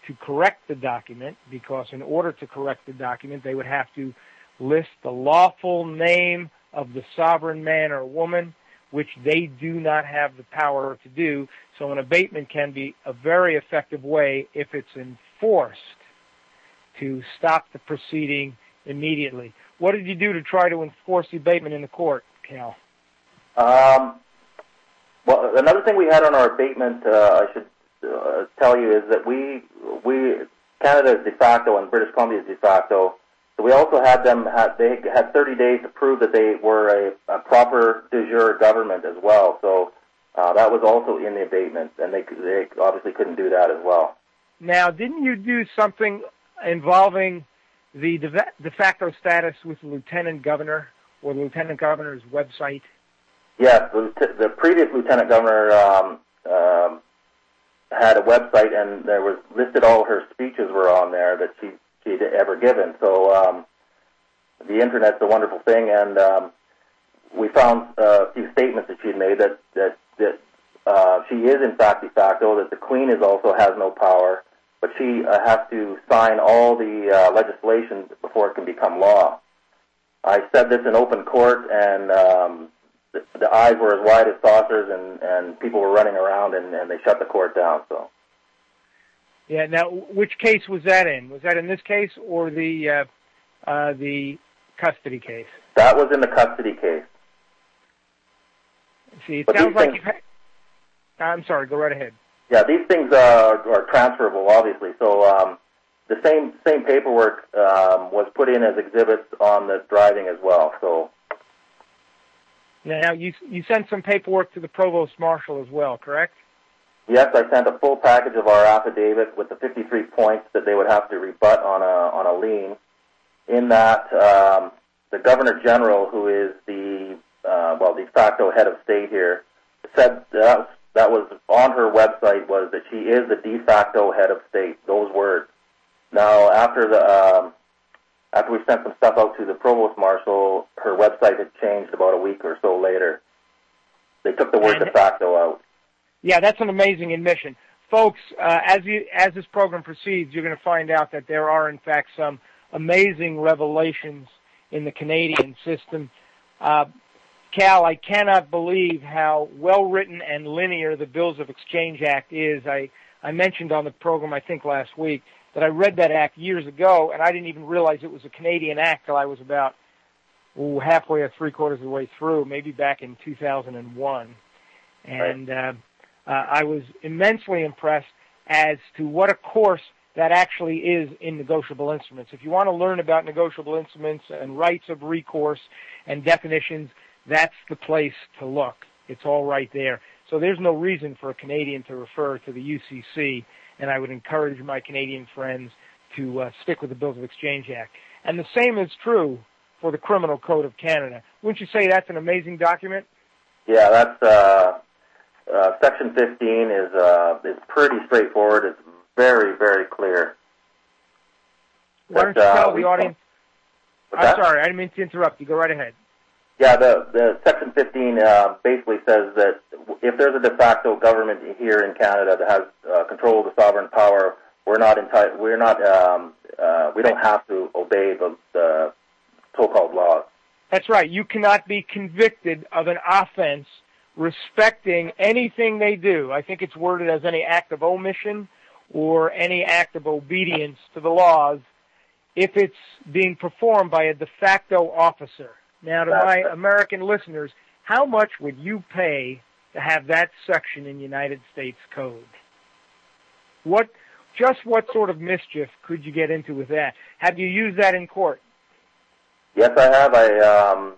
to correct the document, because in order to correct the document, they would have to list the lawful name of the sovereign man or woman, which they do not have the power to do. So an abatement can be a very effective way, if it's enforced, to stop the proceeding immediately. What did you do to try to enforce the abatement in the court, Cal? Um, well, another thing we had on our abatement, uh, I should uh, tell you, is that we, we Canada is de facto and British Columbia is de facto. So we also had them, had, they had thirty days to prove that they were a, a proper de jure government as well. So uh, that was also in the abatement, and they, they obviously couldn't do that as well. Now, didn't you do something involving the de facto status with the lieutenant governor or the lieutenant governor's website? Yes, the, the previous lieutenant governor um, um, had a website, and there was listed all her speeches were on there that she she'd ever given. So um, the internet's a wonderful thing, and um, we found uh, a few statements that she'd made that that that uh, she is in fact de facto, that the Queen is also has no power, but she uh, has to sign all the uh, legislation before it can become law. I said this in open court, and um, the, the eyes were as wide as saucers, and, and people were running around, and, and they shut the court down. So. Yeah. Now, which case was that in? Was that in this case or the uh, uh, the custody case? That was in the custody case. See, it but sounds like things, you've had... I'm sorry, go right ahead. Yeah, these things uh, are transferable, obviously. So um, the same same paperwork um, was put in as exhibits on the driving as well. So now you you sent some paperwork to the provost marshal as well, correct? Yes, I sent a full package of our affidavit with the fifty-three points that they would have to rebut on a on a lien. In that, um, the Governor General, who is the uh, well de facto head of state here, said that that was on her website was that she is the de facto head of state. Those words. Now, after the um, after we sent some stuff out to the provost marshal, her website had changed about a week or so later. They took the word de facto out. Yeah, that's an amazing admission. Folks, uh, as you, as this program proceeds, you're going to find out that there are, in fact, some amazing revelations in the Canadian system. Uh, Cal, I cannot believe how well-written and linear the Bills of Exchange Act is. I, I mentioned on the program, I think last week, that I read that act years ago, and I didn't even realize it was a Canadian act till I was about ooh, halfway or three-quarters of the way through, maybe back in two thousand one. And... Right. Uh, Uh, I was immensely impressed as to what a course that actually is in negotiable instruments. If you want to learn about negotiable instruments and rights of recourse and definitions, that's the place to look. It's all right there. So there's no reason for a Canadian to refer to the U C C, and I would encourage my Canadian friends to uh, stick with the Bills of Exchange Act. And the same is true for the Criminal Code of Canada. Wouldn't you say that's an amazing document? Yeah, that's... Uh... Uh, Section fifteen is uh, is pretty straightforward. It's very, very clear. Why don't you but, tell uh, the audience? I'm that? sorry, I didn't mean to interrupt you. Go right ahead. Yeah, the, the Section fifteen uh, basically says that if there's a de facto government here in Canada that has uh, control of the sovereign power, we're not entitled. We're not. Um, uh, we don't have to obey the, the so-called laws. That's right. You cannot be convicted of an offense respecting anything they do. I think it's worded as any act of omission or any act of obedience to the laws if it's being performed by a de facto officer. Now, to my American listeners, how much would you pay to have that section in United States Code? What, just what sort of mischief could you get into with that? Have you used that in court? Yes, I have. I, um,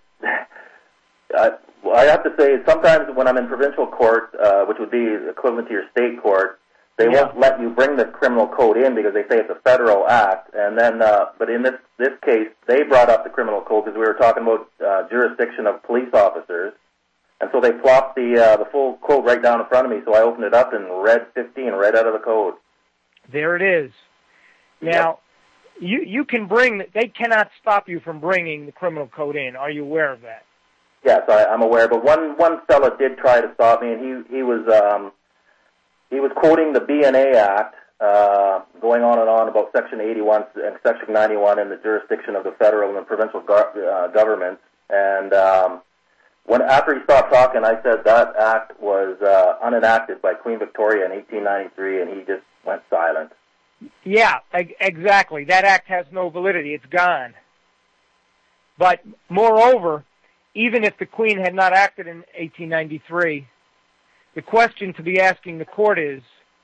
I, I have to say, sometimes when I'm in provincial court, uh, which would be equivalent to your state court, they yeah. won't let you bring the criminal code in because they say it's a federal act. And then, uh, but in this this case, they brought up the criminal code because we were talking about uh, jurisdiction of police officers, and so they plopped the uh, the full code right down in front of me. So I opened it up and read fifteen right out of the code. There it is. Now, yep. you you can bring. They cannot stop you from bringing the criminal code in. Are you aware of that? Yes, I, I'm aware. But one one fella did try to stop me, and he he was. Um, He was quoting the B N A Act uh, going on and on about Section eighty-one and Section ninety-one and the jurisdiction of the federal and the provincial go- uh, governments. And um, when after he stopped talking, I said that act was uh, unenacted by Queen Victoria in eighteen ninety-three, and he just went silent. Yeah, e- exactly. That act has no validity. It's gone. But moreover, even if the Queen had not acted in eighteen ninety-three, the question to be asking the court is,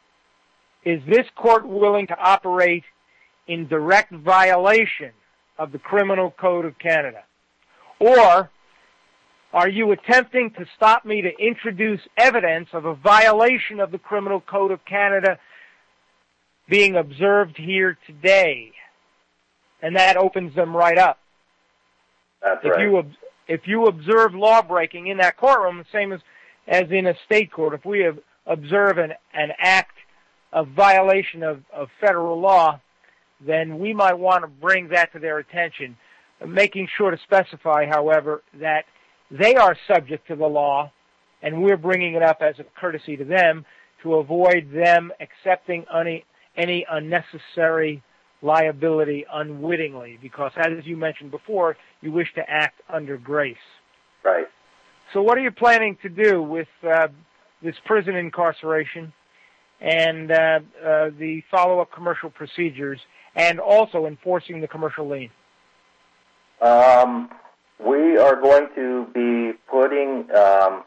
is this court willing to operate in direct violation of the Criminal Code of Canada? Or are you attempting to stop me to introduce evidence of a violation of the Criminal Code of Canada being observed here today? And that opens them right up. That's if right. You, if you observe law breaking in that courtroom, the same as, as in a state court, if we have, observe an, an act of violation of, of federal law, then we might want to bring that to their attention, making sure to specify, however, that they are subject to the law, and we're bringing it up as a courtesy to them to avoid them accepting any, any unnecessary liability unwittingly, because, as you mentioned before, you wish to act under grace. Right. So what are you planning to do with uh, this prison incarceration and uh, uh, the follow-up commercial procedures, and also enforcing the commercial lien? Um, we are going to be putting um,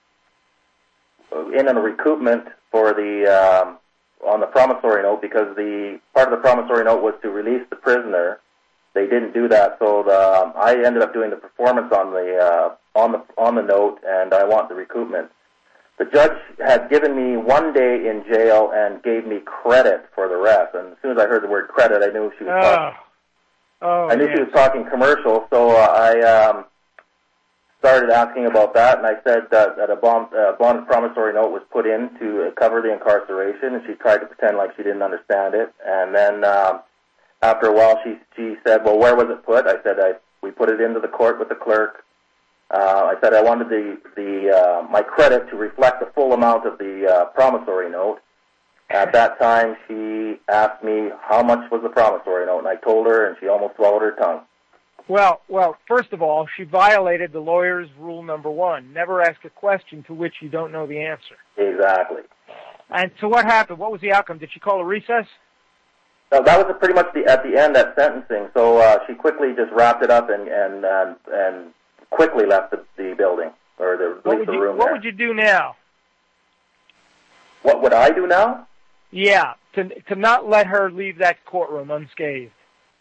in a recoupment for the um, on the promissory note, because the part of the promissory note was to release the prisoner. They didn't do that, so the, um, I ended up doing the performance on the uh, on the on the note, and I want the recoupment. The judge had given me one day in jail and gave me credit for the rest. And as soon as I heard the word credit, I knew she was oh. talking. Oh, I knew yes. she was talking commercial, so uh, I um, started asking about that, and I said that, that a bond, uh, bond promissory note was put in to cover the incarceration, and she tried to pretend like she didn't understand it. And then um, after a while, she she said, "Well, where was it put?" I said, I, "We put it into the court with the clerk." Uh, I said I wanted the the uh, my credit to reflect the full amount of the uh, promissory note. At that time, she asked me how much was the promissory note, and I told her, and she almost swallowed her tongue. Well, well, first of all, she violated the lawyer's rule number one: never ask a question to which you don't know the answer. Exactly. And so, what happened? What was the outcome? Did she call a recess? No, that was pretty much the at the end, that sentencing. So uh, she quickly just wrapped it up and and and, and quickly left the, the building, or the, what at least would the you, room What there. would you do now? What would I do now? Yeah, to to not let her leave that courtroom unscathed.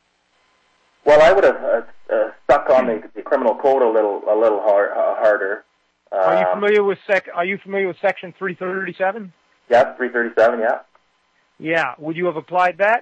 Well, I would have uh, uh, stuck on the, the criminal code a little a little hard, uh, harder. Um, Are you familiar with sec? Are you familiar with Section three thirty-seven? Yeah, three thirty-seven. Yeah. Yeah. Would you have applied that?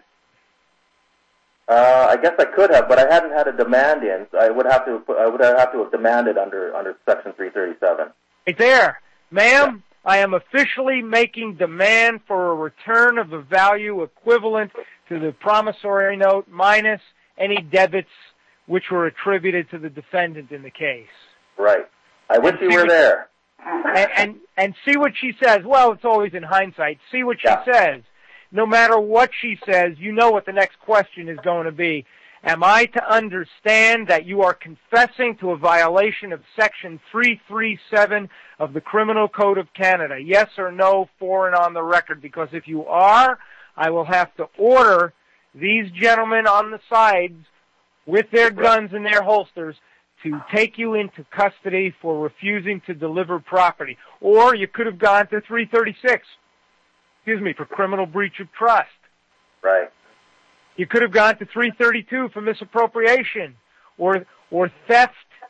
Uh, I guess I could have, but I hadn't had a demand in. I would have to. I would have to have demanded under under Section three thirty-seven. Right there, ma'am. I am officially making demand for a return of the value equivalent to the promissory note minus any debits which were attributed to the defendant in the case. Right. I wish you were there. And, and and see what she says. Well, it's always in hindsight. See what she Yeah. says. No matter what she says, you know what the next question is going to be. Am I to understand that you are confessing to a violation of Section three thirty-seven of the Criminal Code of Canada? Yes or no, for and on the record? Because if you are, I will have to order these gentlemen on the sides with their guns in their holsters to take you into custody for refusing to deliver property. Or you could have gone to three thirty-six, excuse me, for criminal breach of trust. Right. You could have gone to three thirty-two for misappropriation or or theft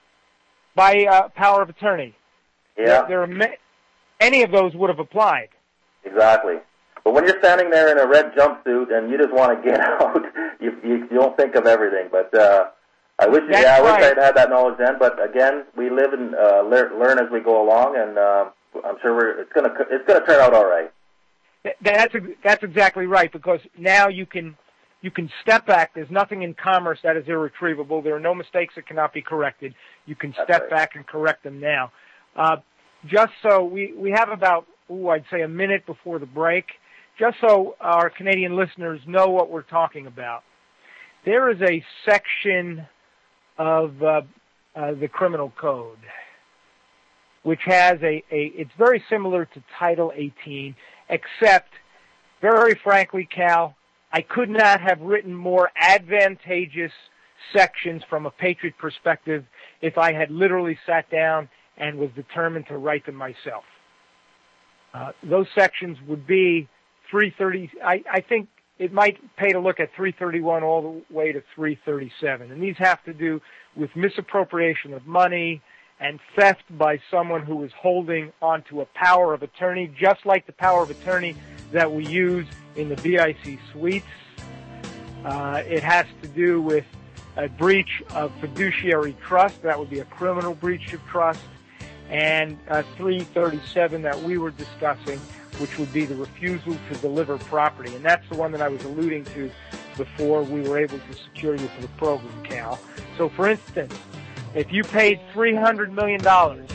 by uh, power of attorney. Yeah. There, there are ma- any of those would have applied. Exactly. But when you're standing there in a red jumpsuit and you just want to get out, you you, you don't think of everything. But uh, I wish That's yeah, I wish right. I'd had that knowledge then. But again, we live and uh, learn, learn as we go along, and uh, I'm sure we're, it's gonna it's gonna turn out all right. Th- That's that's exactly right, because now you can you can step back. There's nothing in commerce that is irretrievable. There are no mistakes that cannot be corrected. You can That's step right. back and correct them now. Uh, just so we we have about ooh, I'd say a minute before the break. just so our Canadian listeners know what we're talking about, there is a section of uh, uh, the Criminal Code which has a, a, it's very similar to Title eighteen, except, very frankly, Cal, I could not have written more advantageous sections from a patriot perspective if I had literally sat down and was determined to write them myself. Uh, those sections would be three thirty, I, I think it might pay to look at three thirty-one all the way to three thirty-seven. And these have to do with misappropriation of money and theft by someone who is holding onto a power of attorney, just like the power of attorney that we use in the B I C suites. Uh, it has to do with a breach of fiduciary trust. That would be a criminal breach of trust. And uh, three thirty-seven that we were discussing, which would be the refusal to deliver property. And that's the one that I was alluding to before we were able to secure you for the program, Cal. So, for instance, if you paid three hundred million dollars...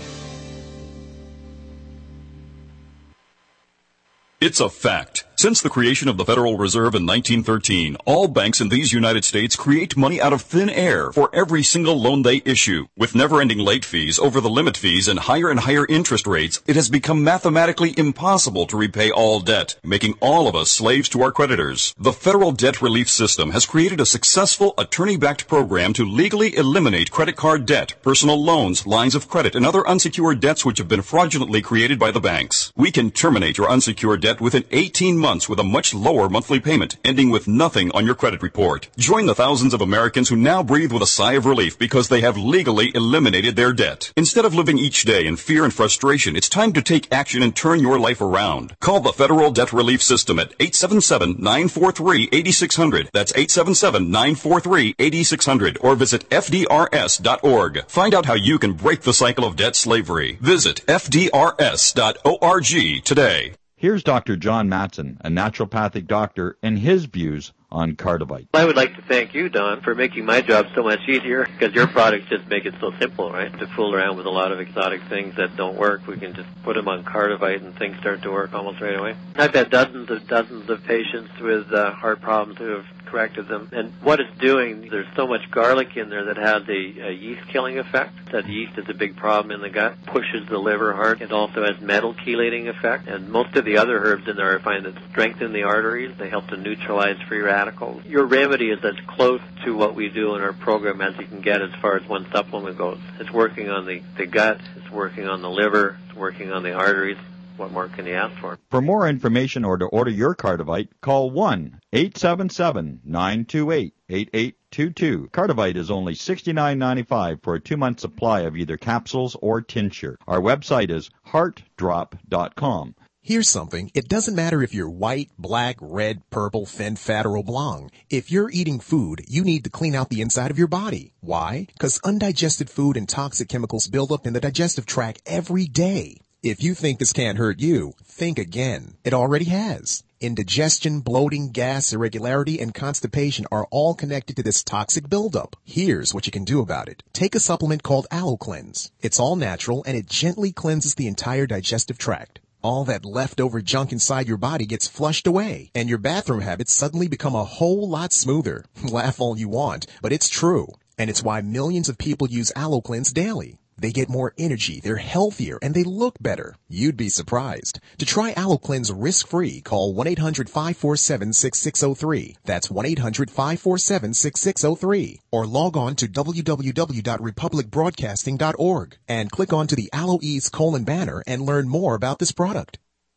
It's a fact. Since the creation of the Federal Reserve in nineteen thirteen, all banks in these United States create money out of thin air for every single loan they issue. With never-ending late fees, over-the-limit fees, and higher and higher interest rates, it has become mathematically impossible to repay all debt, making all of us slaves to our creditors. The Federal Debt Relief System has created a successful attorney-backed program to legally eliminate credit card debt, personal loans, lines of credit, and other unsecured debts which have been fraudulently created by the banks. We can terminate your unsecured debt within eighteen months with a much lower monthly payment, ending with nothing on your credit report. Join the thousands of Americans who now breathe with a sigh of relief because they have legally eliminated their debt. Instead of living each day in fear and frustration, it's time to take action and turn your life around. Call the Federal Debt Relief System at eight seven seven, nine four three, eight six zero zero. That's eight seven seven, nine four three, eight six zero zero. Or visit F D R S dot org. Find out how you can break the cycle of debt slavery. Visit F D R S dot org today. Here's Doctor John Matson, a naturopathic doctor, and his views on Cardivite. I would like to thank you, Don, for making my job so much easier, because your products just make it so simple, right? To fool around with a lot of exotic things that don't work, we can just put them on Cardivite and things start to work almost right away. I've had dozens of dozens of patients with uh, heart problems who have corrected them. And what it's doing, there's so much garlic in there that has a, a yeast-killing effect. That yeast is a big problem in the gut, pushes the liver hard. It also has metal chelating effect. And most of the other herbs in there I find that strengthen the arteries. They help to neutralize free radicals. Your remedy is as close to what we do in our program as you can get as far as one supplement goes. It's working on the, the gut, it's working on the liver, it's working on the arteries. What more can you ask for? For more information or to order your Cardivite, call one eight seven seven, nine two eight, eight eight two two. Cardivite is only sixty-nine ninety-five for a two-month supply of either capsules or tincture. Our website is heart drop dot com. Here's something. It doesn't matter if you're white, black, red, purple, fen, fat, or oblong. If you're eating food, you need to clean out the inside of your body. Why? Because undigested food and toxic chemicals build up in the digestive tract every day. If you think this can't hurt you, think again. It already has. Indigestion, bloating, gas, irregularity, and constipation are all connected to this toxic buildup. Here's what you can do about it. Take a supplement called AlloCleanse. It's all natural, and it gently cleanses the entire digestive tract. All that leftover junk inside your body gets flushed away, and your bathroom habits suddenly become a whole lot smoother. Laugh all you want, but it's true. And it's why millions of people use AlloCleanse daily. They get more energy, they're healthier, and they look better. You'd be surprised. To try AlloCleanse risk-free, call one eight hundred, five four seven, six six zero three. That's one eight hundred, five four seven, six six zero three. Or log on to w w w dot republic broadcasting dot org and click onto the AlloEase colon banner and learn more about this product.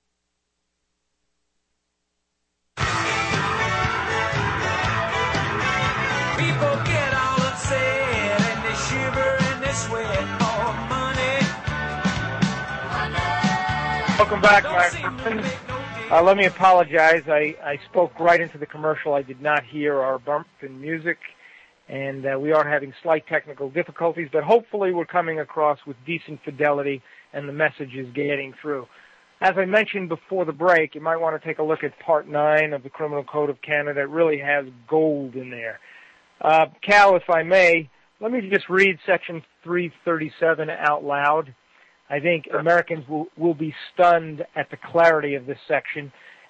People get all upset and they shiver and they sweat. Welcome back, my friends. Uh, let me apologize. I, I spoke right into the commercial. I did not hear our bump in music, and uh, we are having slight technical difficulties, but hopefully we're coming across with decent fidelity and the message is getting through. As I mentioned before the break, you might want to take a look at Part nine of the Criminal Code of Canada. It really has gold in there. Uh, Cal, if I may, let me just read Section three thirty-seven out loud. I think Americans will, will be stunned at the clarity of this section.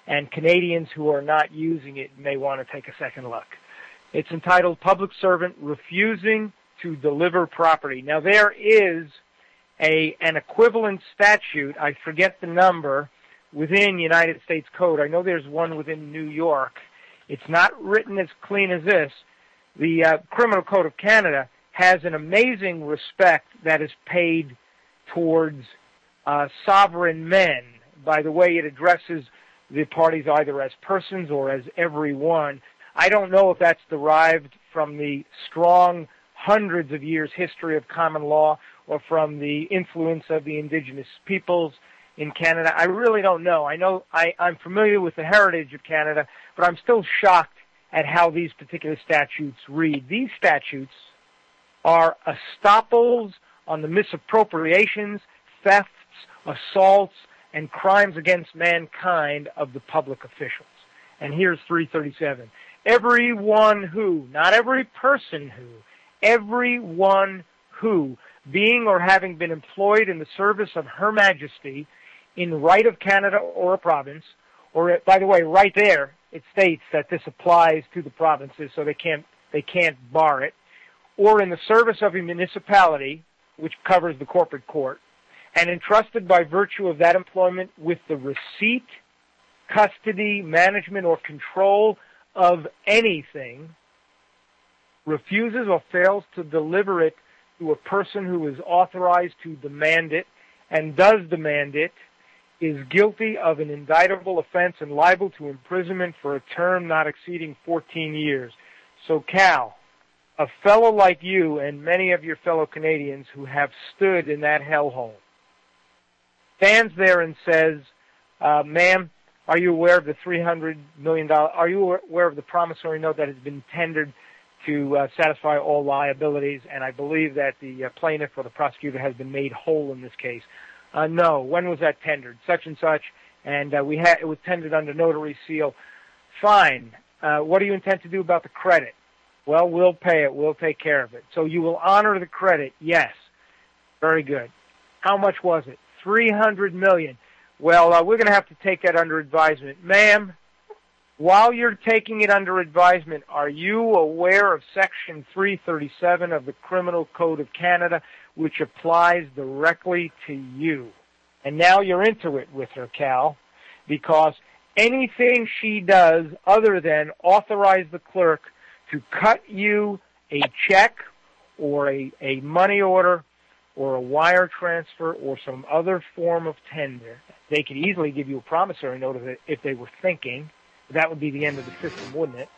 and Canadians who are not using it may want to take a second look. It's entitled Public Servant Refusing to Deliver Property. Now, there is a an equivalent statute, I forget the number, within United States Code. I know there's one within New York. It's not written as clean as this. The uh, Criminal Code of Canada has an amazing respect that is paid towards uh, sovereign men by the way it addresses the parties either as persons or as everyone. I don't know if that's derived from the strong hundreds of years history of common law or from the influence of the indigenous peoples in Canada. I really don't know. I know I, I'm familiar with the heritage of Canada, but I'm still shocked at how these particular statutes read. These statutes are estoppels on the misappropriations, thefts, assaults, and crimes against mankind of the public officials. And here's three thirty-seven. Everyone who, not every person who, everyone who, being or having been employed in the service of Her Majesty in right of Canada or a province, or, by the way, right there, it states that this applies to the provinces, so they can't, they can't bar it, or in the service of a municipality, which covers the corporate court, and entrusted by virtue of that employment with the receipt, custody, management, or control of anything, refuses or fails to deliver it to a person who is authorized to demand it and does demand it, is guilty of an indictable offense and liable to imprisonment for a term not exceeding fourteen years. So, Cal, a fellow like you and many of your fellow Canadians who have stood in that hellhole, stands there and says, uh, ma'am, are you aware of the three hundred million dollars, are you aware of the promissory note that has been tendered to uh, satisfy all liabilities? And I believe that the uh, plaintiff or the prosecutor has been made whole in this case. Uh, no. When was that tendered? Such and such. And uh, we had it was tendered under notary seal. Fine. Uh, what do you intend to do about the credit? Well, we'll pay it. We'll take care of it. So you will honor the credit? Yes. Very good. How much was it? three hundred million dollars. Well, uh, we're going to have to take that under advisement. Ma'am, while you're taking it under advisement, are you aware of Section three thirty-seven of the Criminal Code of Canada, which applies directly to you? And now you're into it with her, Cal, because anything she does other than authorize the clerk to cut you a check or a, a money order or a wire transfer or some other form of tender, they could easily give you a promissory note if, if they were thinking. That would be the end of the system, wouldn't it?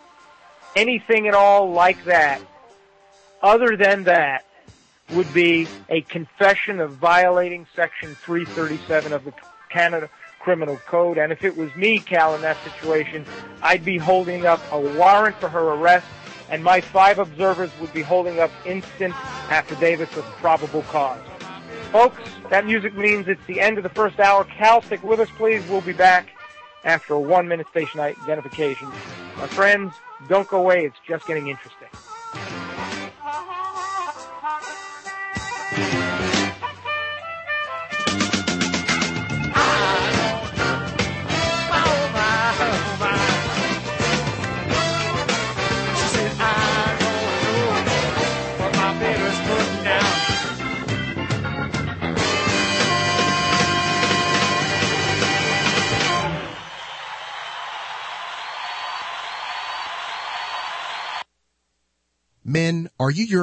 Anything at all like that, other than that, would be a confession of violating Section three thirty-seven of the Canada Criminal Code. And if it was me, Cal, in that situation, I'd be holding up a warrant for her arrest, and my five observers would be holding up instant affidavits of probable cause. Folks, that music means it's the end of the first hour. Cal, stick with us, please. We'll be back after a one-minute station identification. My friends, don't go away. It's just getting interesting. Men, are you your